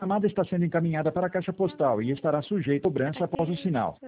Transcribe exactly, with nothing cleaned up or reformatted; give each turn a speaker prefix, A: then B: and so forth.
A: chamada está sendo encaminhada para a caixa postal e estará sujeita a cobrança após o sinal.